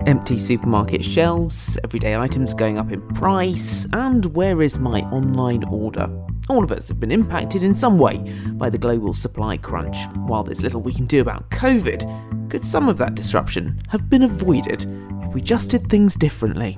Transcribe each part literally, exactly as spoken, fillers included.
Empty supermarket shelves, everyday items going up in price, and where is my online order? All of us have been impacted in some way by the global supply crunch. While there's little we can do about COVID, could some of that disruption have been avoided if we just did things differently?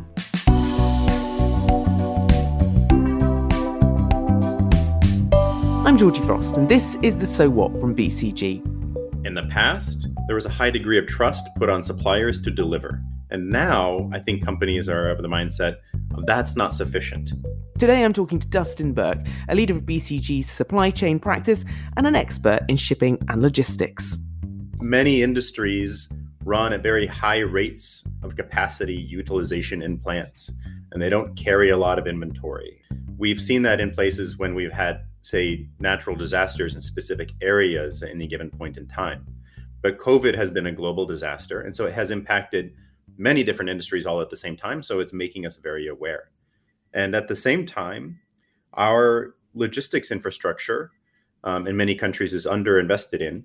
I'm Georgie Frost, and this is the So What from B C G. In the past, there was a high degree of trust put on suppliers to deliver. And now, I think companies are of the mindset of that's not sufficient. Today I'm talking to Dustin Burke, a leader of B C G's supply chain practice and an expert in shipping and logistics. Many industries run at very high rates of capacity utilization in plants, and they don't carry a lot of inventory. We've seen that in places when we've had, say, natural disasters in specific areas at any given point in time. But COVID has been a global disaster, and so it has impacted many different industries all at the same time, so it's making us very aware. And at the same time, our logistics infrastructure um, in many countries is underinvested in.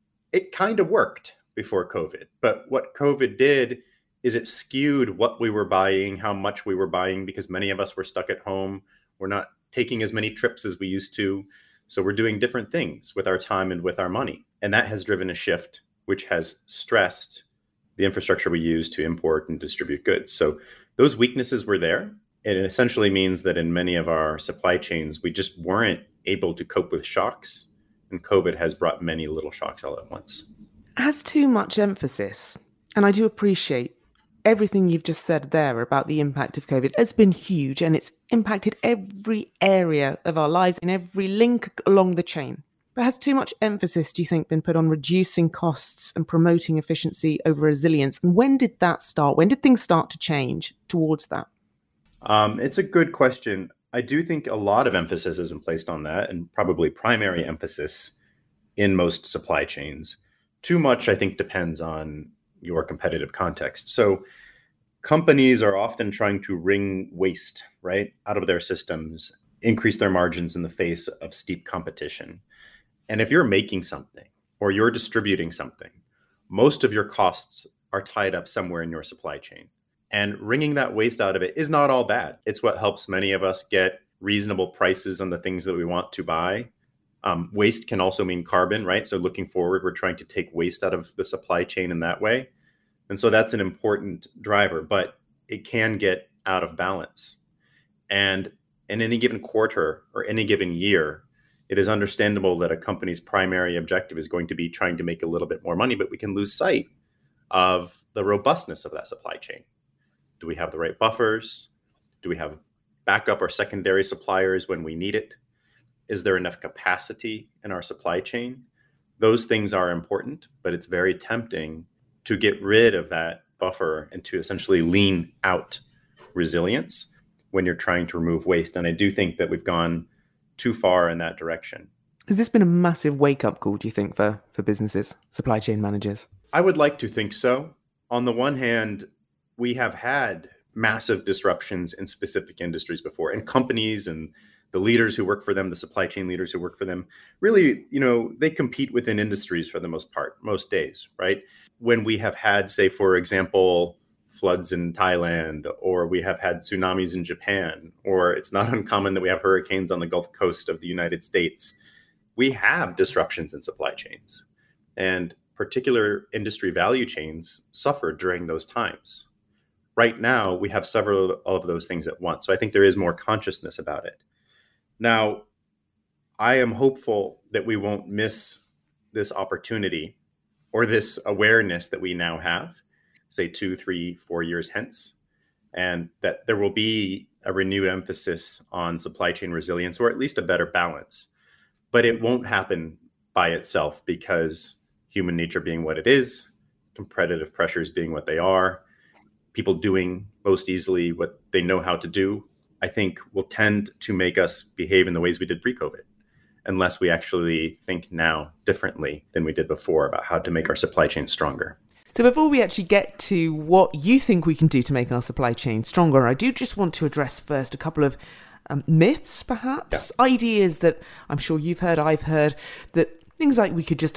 It kind of worked before COVID, but what COVID did is it skewed what we were buying, how much we were buying, because many of us were stuck at home. We're not taking as many trips as we used to, so we're doing different things with our time and with our money. And that has driven a shift, which has stressed the infrastructure we use to import and distribute goods. So those weaknesses were there. It essentially means that in many of our supply chains, we just weren't able to cope with shocks. And COVID has brought many little shocks all at once. Has too much emphasis, and I do appreciate everything you've just said there about the impact of COVID. It's been huge, and it's impacted every area of our lives in every link along the chain. But has too much emphasis, do you think, been put on reducing costs and promoting efficiency over resilience? And when did that start? When did things start to change towards that? Um, it's a good question. I do think a lot of emphasis has been placed on that, and probably primary emphasis in most supply chains. Too much, I think, depends on your competitive context. So companies are often trying to wring waste, right, out of their systems, increase their margins in the face of steep competition. And if you're making something or you're distributing something, most of your costs are tied up somewhere in your supply chain. And wringing that waste out of it is not all bad. It's what helps many of us get reasonable prices on the things that we want to buy. Um, waste can also mean carbon, right? So looking forward, we're trying to take waste out of the supply chain in that way. And so that's an important driver, but it can get out of balance. And in any given quarter or any given year, it is understandable that a company's primary objective is going to be trying to make a little bit more money, but we can lose sight of the robustness of that supply chain. Do we have the right buffers? Do we have backup or secondary suppliers when we need it? Is there enough capacity in our supply chain? Those things are important, but it's very tempting to get rid of that buffer and to essentially lean out resilience when you're trying to remove waste. And I do think that we've gone too far in that direction. Has this been a massive wake-up call, do you think, for, for businesses, supply chain managers? I would like to think so. On the one hand, we have had massive disruptions in specific industries before, and companies and the leaders who work for them, the supply chain leaders who work for them, really, you know, they compete within industries for the most part, most days, right? When we have had, say, for example, floods in Thailand, or we have had tsunamis in Japan, or it's not uncommon that we have hurricanes on the Gulf Coast of the United States, we have disruptions in supply chains. And particular industry value chains suffered during those times. Right now, we have several of those things at once. So I think there is more consciousness about it. Now, I am hopeful that we won't miss this opportunity or this awareness that we now have, say two, three, four years hence, and that there will be a renewed emphasis on supply chain resilience, or at least a better balance. But it won't happen by itself, because human nature being what it is, competitive pressures being what they are, people doing most easily what they know how to do, I think will tend to make us behave in the ways we did pre-COVID, unless we actually think now differently than we did before about how to make our supply chain stronger. So before we actually get to what you think we can do to make our supply chain stronger, I do just want to address first a couple of um, myths, perhaps, yeah. Ideas that I'm sure you've heard, I've heard, that things like we could just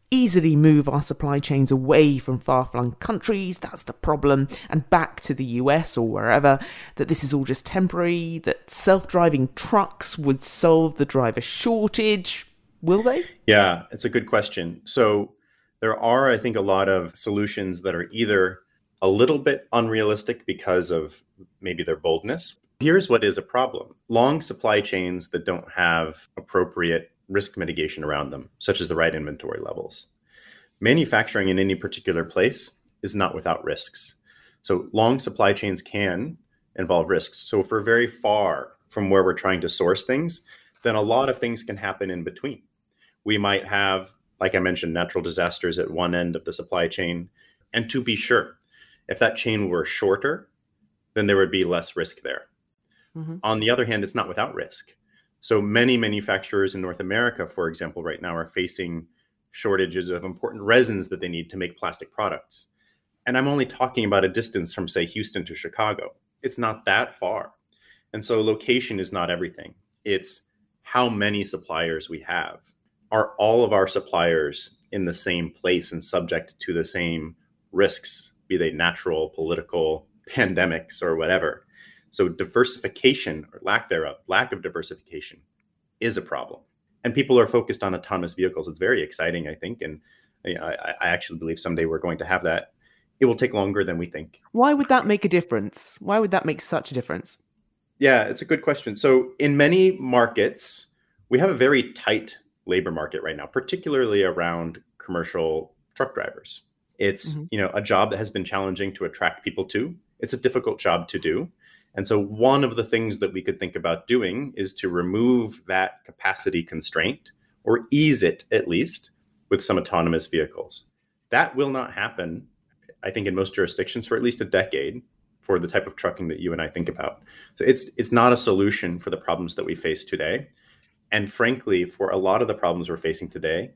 easily move our supply chains away from far-flung countries, that's the problem, and back to the U S or wherever, that this is all just temporary, that self-driving trucks would solve the driver shortage. Will they? Yeah, it's a good question. So there are, I think, a lot of solutions that are either a little bit unrealistic because of maybe their boldness. Here's what is a problem. Long supply chains that don't have appropriate risk mitigation around them, such as the right inventory levels. Manufacturing in any particular place is not without risks. So long supply chains can involve risks. So if we're very far from where we're trying to source things, then a lot of things can happen in between. We might have, like I mentioned, natural disasters at one end of the supply chain. And to be sure, if that chain were shorter, then there would be less risk there. Mm-hmm. On the other hand, it's not without risk. So many manufacturers in North America, for example, right now are facing shortages of important resins that they need to make plastic products. And I'm only talking about a distance from, say, Houston to Chicago. It's not that far. And so location is not everything. It's how many suppliers we have. Are all of our suppliers in the same place and subject to the same risks, be they natural, political, pandemics, or whatever? So diversification or lack thereof, lack of diversification is a problem. And people are focused on autonomous vehicles. It's very exciting, I think. And you know, I, I actually believe someday we're going to have that. It will take longer than we think. Why would that make a difference? Why would that make such a difference? Yeah, it's a good question. So in many markets, we have a very tight labor market right now, particularly around commercial truck drivers. It's, mm-hmm. you know, a job that has been challenging to attract people to. It's a difficult job to do. And so one of the things that we could think about doing is to remove that capacity constraint or ease it at least with some autonomous vehicles. That will not happen, I think, in most jurisdictions for at least a decade for the type of trucking that you and I think about. So it's it's not a solution for the problems that we face today. And frankly, for a lot of the problems we're facing today,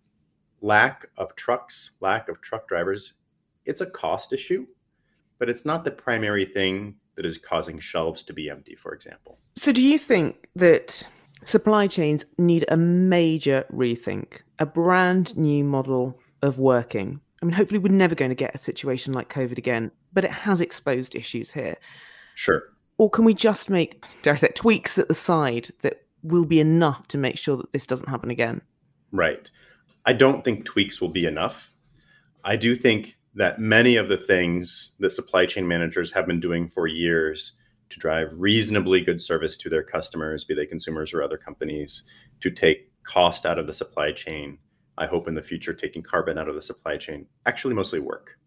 lack of trucks, lack of truck drivers, it's a cost issue, but it's not the primary thing that is causing shelves to be empty, for example. So do you think that supply chains need a major rethink, a brand new model of working? I mean, hopefully we're never going to get a situation like COVID again, but it has exposed issues here. Sure. Or can we just make, dare I say, tweaks at the side that will be enough to make sure that this doesn't happen again? Right. I don't think tweaks will be enough. I do think that many of the things that supply chain managers have been doing for years to drive reasonably good service to their customers, be they consumers or other companies, to take cost out of the supply chain, I hope in the future taking carbon out of the supply chain, actually mostly work.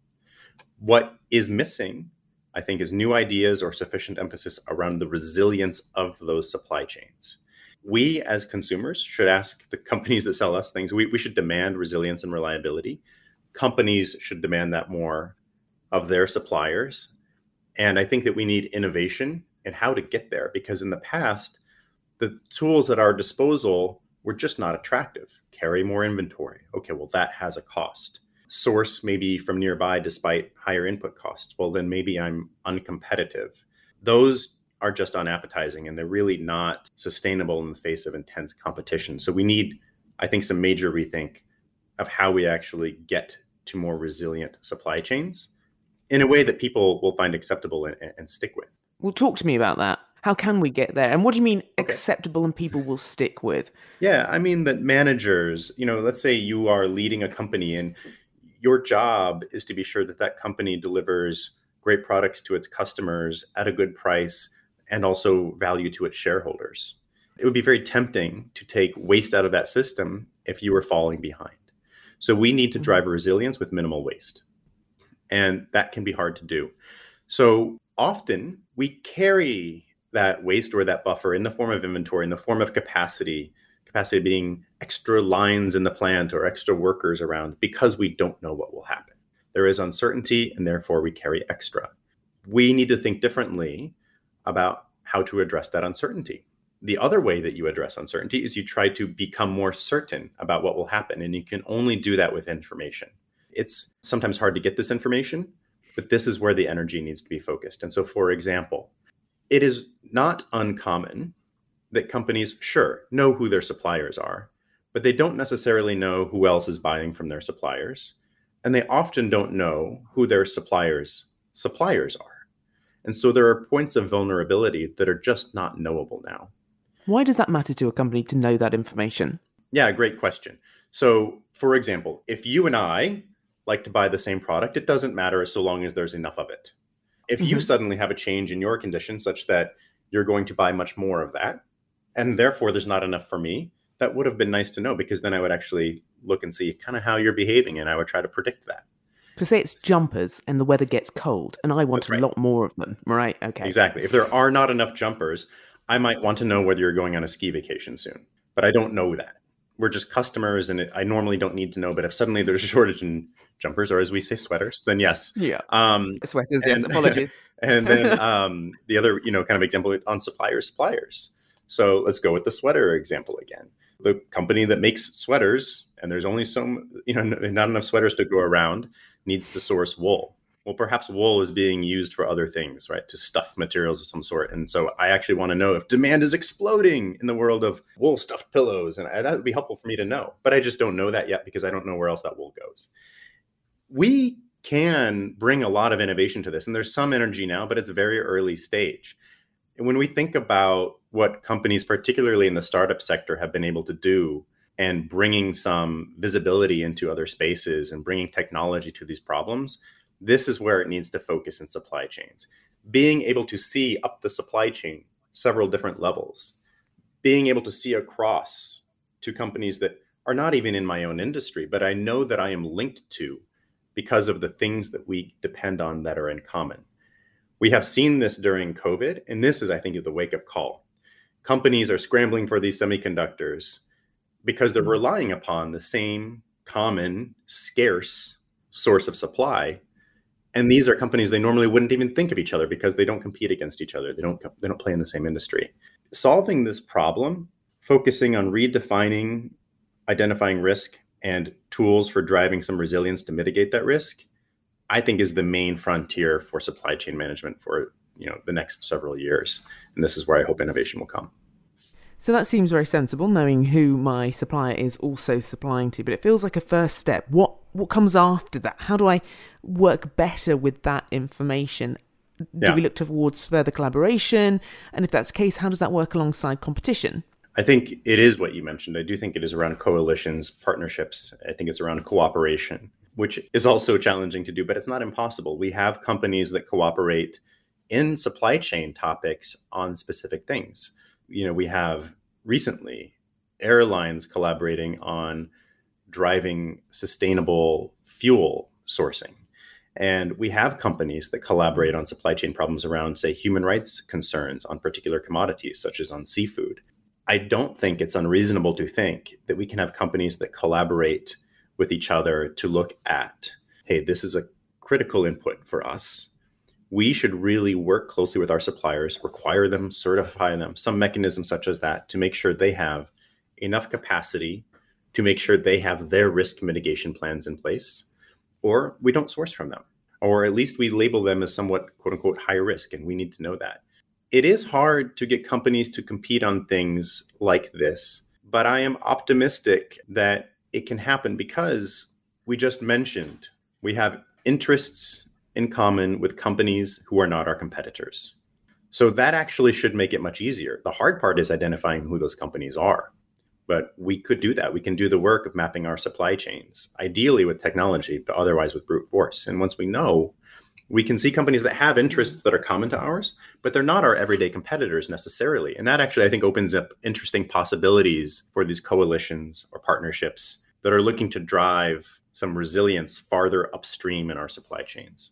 What is missing, I think, is new ideas or sufficient emphasis around the resilience of those supply chains. We as consumers should ask the companies that sell us things, we, we should demand resilience and reliability. Companies should demand that more of their suppliers. And I think that we need innovation in how to get there, because in the past, the tools at our disposal were just not attractive. Carry more inventory. Okay, well, that has a cost. Source maybe from nearby despite higher input costs. Well, then maybe I'm uncompetitive. Those are just unappetizing, and they're really not sustainable in the face of intense competition. So we need, I think, some major rethink of how we actually get to more resilient supply chains in a way that people will find acceptable and, and stick with. Well, talk to me about that. How can we get there? And what do you mean okay. acceptable and people will stick with? Yeah, I mean that managers, you know, let's say you are leading a company and your job is to be sure that that company delivers great products to its customers at a good price and also value to its shareholders. It would be very tempting to take waste out of that system if you were falling behind. So we need to drive resilience with minimal waste. And that can be hard to do. So often we carry that waste or that buffer in the form of inventory, in the form of capacity, capacity being extra lines in the plant or extra workers around, because we don't know what will happen. There is uncertainty, and therefore we carry extra. We need to think differently about how to address that uncertainty. The other way that you address uncertainty is you try to become more certain about what will happen, and you can only do that with information. It's sometimes hard to get this information, but this is where the energy needs to be focused. And so, for example, it is not uncommon that companies, sure, know who their suppliers are, but they don't necessarily know who else is buying from their suppliers. And they often don't know who their suppliers' suppliers are. And so there are points of vulnerability that are just not knowable now. Why does that matter to a company to know that information? Yeah, great question. So, for example, if you and I like to buy the same product, it doesn't matter so long as there's enough of it. If you mm-hmm. suddenly have a change in your condition such that you're going to buy much more of that, and therefore there's not enough for me, that would have been nice to know, because then I would actually look and see kind of how you're behaving, and I would try to predict that. To say it's jumpers and the weather gets cold and I want That's a right. lot more of them, right? Okay. Exactly. If there are not enough jumpers, I might want to know whether you're going on a ski vacation soon, but I don't know that. We're just customers, and it, I normally don't need to know, but if suddenly there's a shortage in jumpers, or as we say, sweaters, then yes. Yeah. Um, Sweaters, yes, apologies. And then um, the other, you know, kind of example on suppliers, suppliers. So let's go with the sweater example again. The company that makes sweaters, and there's only some, you know, not enough sweaters to go around, needs to source wool. Well, perhaps wool is being used for other things, right? To stuff materials of some sort. And so I actually want to know if demand is exploding in the world of wool stuffed pillows. And that would be helpful for me to know. But I just don't know that yet, because I don't know where else that wool goes. We can bring a lot of innovation to this. And there's some energy now, but it's very early stage. And when we think about what companies, particularly in the startup sector, have been able to do, and bringing some visibility into other spaces and bringing technology to these problems, this is where it needs to focus in supply chains. Being able to see up the supply chain several different levels, being able to see across to companies that are not even in my own industry, but I know that I am linked to because of the things that we depend on that are in common. We have seen this during COVID, and this is, I think, the wake-up call. Companies are scrambling for these semiconductors because they're relying upon the same common, scarce source of supply. And these are companies they normally wouldn't even think of each other because they don't compete against each other. They don't, they don't play in the same industry. Solving this problem, focusing on redefining, identifying risk, and tools for driving some resilience to mitigate that risk, I think is the main frontier for supply chain management for, you know, the next several years. And this is where I hope innovation will come. So that seems very sensible, knowing who my supplier is also supplying to, but it feels like a first step. What what comes after that? How do I work better with that information? Do yeah. we look towards further collaboration? And if that's the case, how does that work alongside competition? I think it is what you mentioned. I do think it is around coalitions, partnerships. I think it's around cooperation, which is also challenging to do, but it's not impossible. We have companies that cooperate in supply chain topics on specific things. You know, we have recently airlines collaborating on driving sustainable fuel sourcing. And we have companies that collaborate on supply chain problems around, say, human rights concerns on particular commodities, such as on seafood. I don't think it's unreasonable to think that we can have companies that collaborate with each other to look at, hey, this is a critical input for us. We should really work closely with our suppliers, require them, certify them, some mechanism such as that, to make sure they have enough capacity, to make sure they have their risk mitigation plans in place, or we don't source from them, or at least we label them as somewhat, quote unquote, high risk, and we need to know that. It is hard to get companies to compete on things like this, but I am optimistic that it can happen because we just mentioned we have interests in common with companies who are not our competitors. So that actually should make it much easier. The hard part is identifying who those companies are. But we could do that. We can do the work of mapping our supply chains, ideally with technology, but otherwise with brute force. And once we know, we can see companies that have interests that are common to ours, but they're not our everyday competitors necessarily. And that actually, I think, opens up interesting possibilities for these coalitions or partnerships that are looking to drive some resilience farther upstream in our supply chains.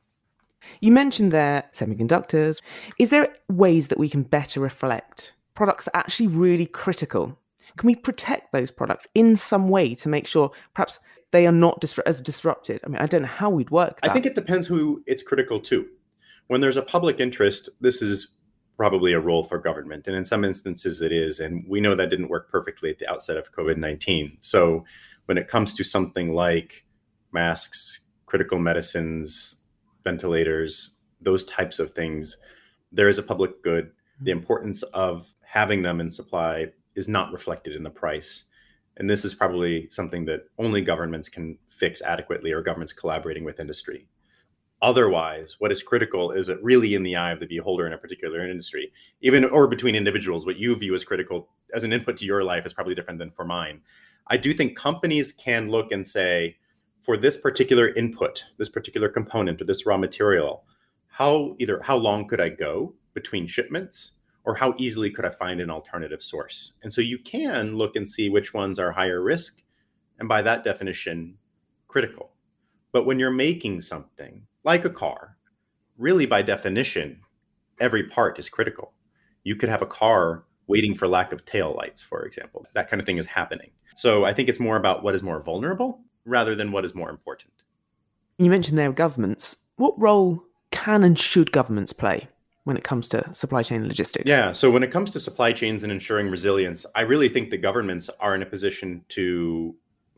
You mentioned there semiconductors. Is there ways that we can better reflect products that are actually really critical? Can we protect those products in some way to make sure perhaps they are not dis- as disrupted? I mean, I don't know how we'd work that. I think it depends who it's critical to. When there's a public interest, this is probably a role for government. And in some instances it is. And we know that didn't work perfectly at the outset of COVID nineteen. So when it comes to something like masks, critical medicines, ventilators, those types of things, there is a public good. The importance of having them in supply is not reflected in the price. And this is probably something that only governments can fix adequately, or governments collaborating with industry. Otherwise, what is critical is it really in the eye of the beholder in a particular industry, even or between individuals. What you view as critical as an input to your life is probably different than for mine. I do think companies can look and say, for this particular input, this particular component, or this raw material, how either how long could I go between shipments, or how easily could I find an alternative source? And so you can look and see which ones are higher risk, and by that definition, critical. But when you're making something like a car, really by definition, every part is critical. You could have a car waiting for lack of tail lights, for example. That kind of thing is happening. So I think it's more about what is more vulnerable rather than what is more important. You mentioned there governments. What role can and should governments play when it comes to supply chain logistics? Yeah, so when it comes to supply chains and ensuring resilience, I really think the governments are in a position to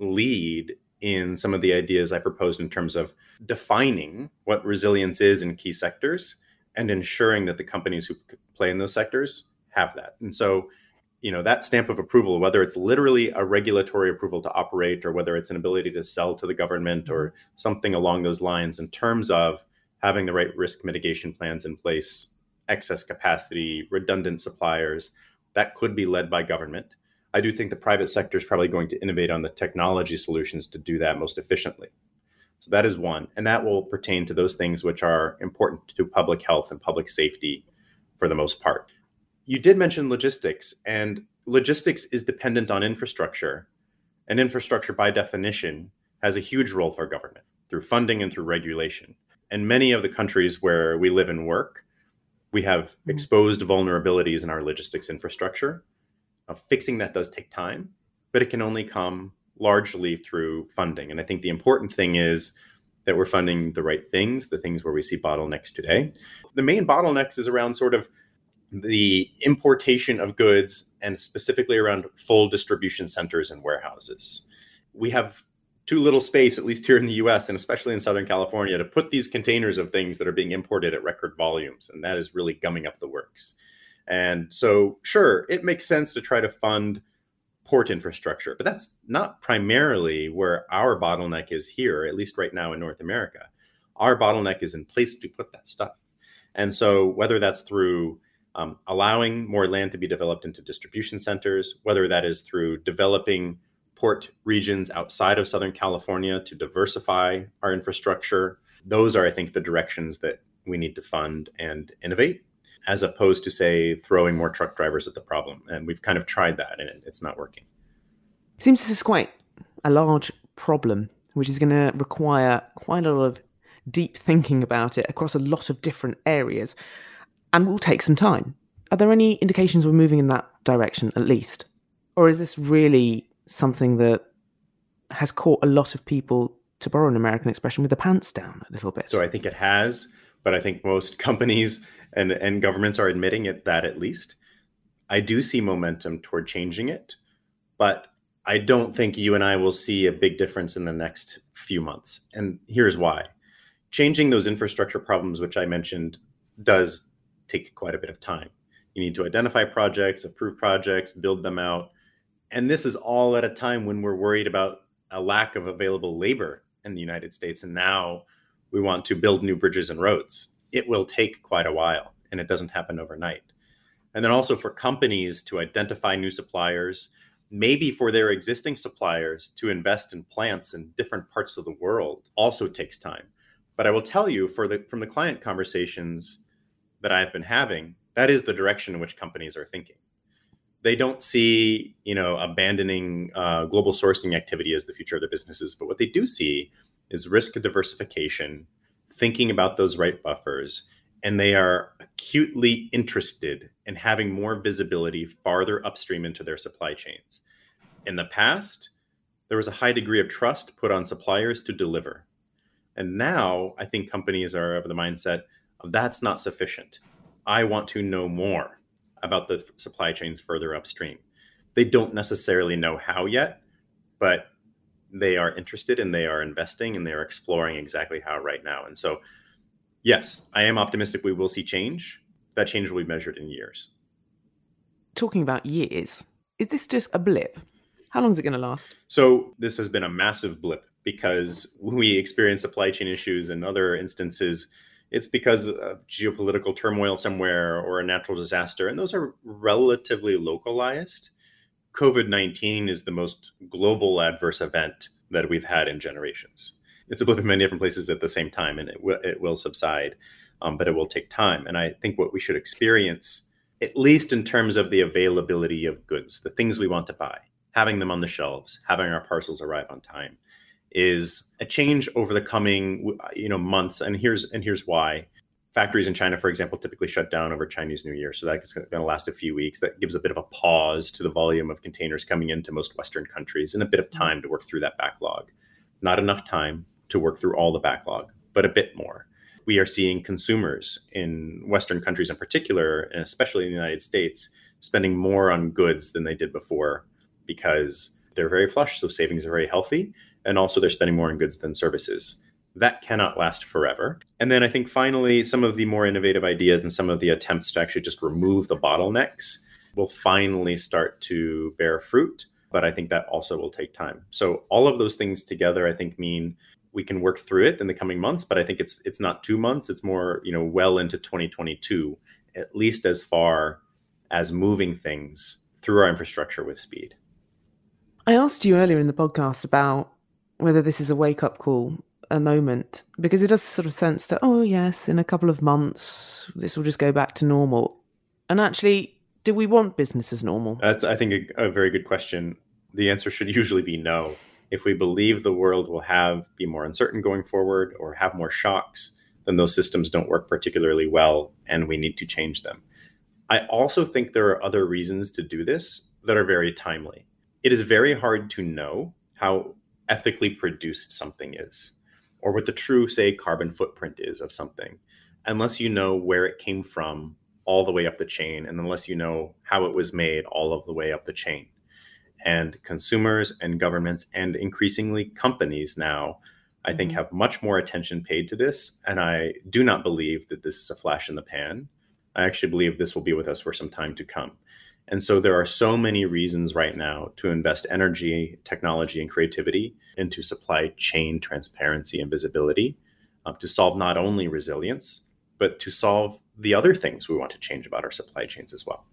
lead in some of the ideas I proposed in terms of defining what resilience is in key sectors and ensuring that the companies who play in those sectors have that. And so, you know, that stamp of approval, whether it's literally a regulatory approval to operate, or whether it's an ability to sell to the government or something along those lines, in terms of having the right risk mitigation plans in place, excess capacity, redundant suppliers, that could be led by government. I do think the private sector is probably going to innovate on the technology solutions to do that most efficiently. So that is one. And that will pertain to those things which are important to public health and public safety for the most part. You did mention logistics, and logistics is dependent on infrastructure. And infrastructure, by definition, has a huge role for government through funding and through regulation. And many of the countries where we live and work, we have exposed vulnerabilities in our logistics infrastructure. Uh, fixing that does take time, but it can only come largely through funding. And I think the important thing is that we're funding the right things, the things where we see bottlenecks today. The main bottlenecks is around sort of the importation of goods, and specifically around full distribution centers and warehouses. We have too little space, at least here in the U S and especially in Southern California, to put these containers of things that are being imported at record volumes. And that is really gumming up the works. And so, sure, it makes sense to try to fund port infrastructure, but that's not primarily where our bottleneck is here, at least right now in North America. Our bottleneck is in place to put that stuff. And so whether that's through um, allowing more land to be developed into distribution centers, whether that is through developing port regions outside of Southern California to diversify our infrastructure, those are, I think, the directions that we need to fund and innovate, as opposed to, say, throwing more truck drivers at the problem. And we've kind of tried that, and it's not working. It seems this is quite a large problem, which is going to require quite a lot of deep thinking about it across a lot of different areas, and will take some time. Are there any indications we're moving in that direction, at least? Or is this really something that has caught a lot of people, to borrow an American expression, with the pants down a little bit? So I think it has, but I think most companies and, and governments are admitting it, that at least. I do see momentum toward changing it, but I don't think you and I will see a big difference in the next few months. And here's why. Changing those infrastructure problems, which I mentioned, does take quite a bit of time. You need to identify projects, approve projects, build them out. And this is all at a time when we're worried about a lack of available labor in the United States. And now we want to build new bridges and roads. It will take quite a while, and it doesn't happen overnight. And then also for companies to identify new suppliers, maybe for their existing suppliers to invest in plants in different parts of the world, also takes time. But I will tell you, for the from the client conversations that I've been having, that is the direction in which companies are thinking. They don't see, you know, abandoning uh, global sourcing activity as the future of their businesses, but what they do see is risk diversification, thinking about those right buffers, and they are acutely interested in having more visibility farther upstream into their supply chains. In the past, there was a high degree of trust put on suppliers to deliver. And now I think companies are of the mindset of that's not sufficient. I want to know more about the supply chains further upstream. They don't necessarily know how yet, but they are interested and they are investing and they are exploring exactly how right now. And so, yes, I am optimistic we will see change. That change will be measured in years. Talking about years, is this just a blip? How long is it going to last? So this has been a massive blip because when we experience supply chain issues in other instances, it's because of geopolitical turmoil somewhere or a natural disaster, and those are relatively localized. COVID nineteen is the most global adverse event that we've had in generations. It's a blip in many different places at the same time, and it will, it will subside, um, but it will take time. And I think what we should experience, at least in terms of the availability of goods, the things we want to buy, having them on the shelves, having our parcels arrive on time, is a change over the coming, you know, months. And here's and here's why. Factories in China, for example, typically shut down over Chinese New Year. So that's going to last a few weeks. That gives a bit of a pause to the volume of containers coming into most Western countries and a bit of time to work through that backlog. Not enough time to work through all the backlog, but a bit more. We are seeing consumers in Western countries in particular, and especially in the United States, spending more on goods than they did before because they're very flush. So savings are very healthy. And also they're spending more on goods than services. That cannot last forever. And then I think finally, some of the more innovative ideas and some of the attempts to actually just remove the bottlenecks will finally start to bear fruit. But I think that also will take time. So all of those things together, I think, mean we can work through it in the coming months. But I think it's it's not two months. It's more, you know, well into twenty twenty-two, at least as far as moving things through our infrastructure with speed. I asked you earlier in the podcast about whether this is a wake-up call, a moment, because it does sort of sense that, oh yes, in a couple of months, this will just go back to normal. And actually, do we want business as normal? That's, I think, a, a very good question. The answer should usually be no. If we believe the world will have be more uncertain going forward or have more shocks, then those systems don't work particularly well, and we need to change them. I also think there are other reasons to do this that are very timely. It is very hard to know how ethically produced something is, or what the true, say, carbon footprint is of something, unless you know where it came from all the way up the chain, and unless you know how it was made all of the way up the chain. And consumers and governments and increasingly companies now, I think, have much more attention paid to this. And I do not believe that this is a flash in the pan. I actually believe this will be with us for some time to come. And so there are so many reasons right now to invest energy, technology, and creativity into supply chain transparency and visibility uh, to solve not only resilience, but to solve the other things we want to change about our supply chains as well.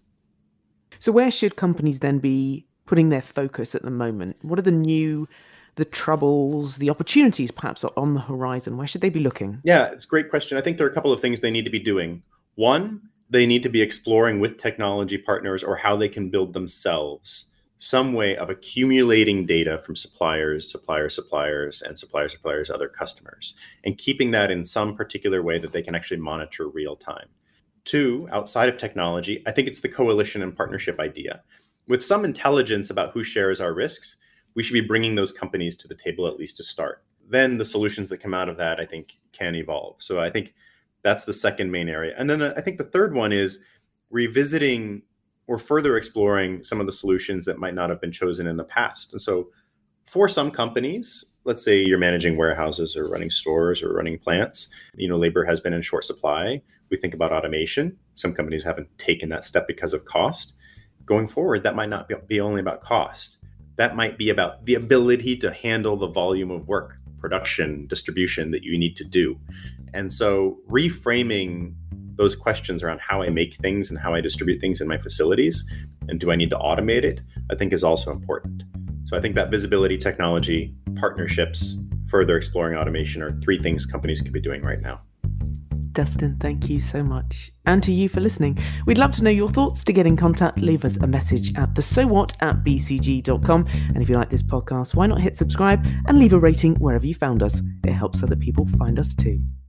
So where should companies then be putting their focus at the moment? What are the new, the troubles, the opportunities perhaps are on the horizon? Where should they be looking? Yeah, it's a great question. I think there are a couple of things they need to be doing. One, they need to be exploring with technology partners or how they can build themselves some way of accumulating data from suppliers, suppliers, suppliers, and suppliers, suppliers, other customers, and keeping that in some particular way that they can actually monitor real time. Two, outside of technology, I think it's the coalition and partnership idea. With some intelligence about who shares our risks, we should be bringing those companies to the table at least to start. Then the solutions that come out of that, I think, can evolve. So I think that's the second main area. And then I think the third one is revisiting or further exploring some of the solutions that might not have been chosen in the past. And so for some companies, let's say you're managing warehouses or running stores or running plants, you know, labor has been in short supply. We think about automation. Some companies haven't taken that step because of cost. Going forward, that might not be, be only about cost. That might be about the ability to handle the volume of work, production, distribution that you need to do. And so reframing those questions around how I make things and how I distribute things in my facilities, and do I need to automate it, I think is also important. So I think that visibility, technology, partnerships, further exploring automation are three things companies could be doing right now. Dustin, thank you so much. And to you for listening. We'd love to know your thoughts. To get in contact, leave us a message at the so what at b c g dot com. And if you like this podcast, why not hit subscribe and leave a rating wherever you found us? It helps other people find us too.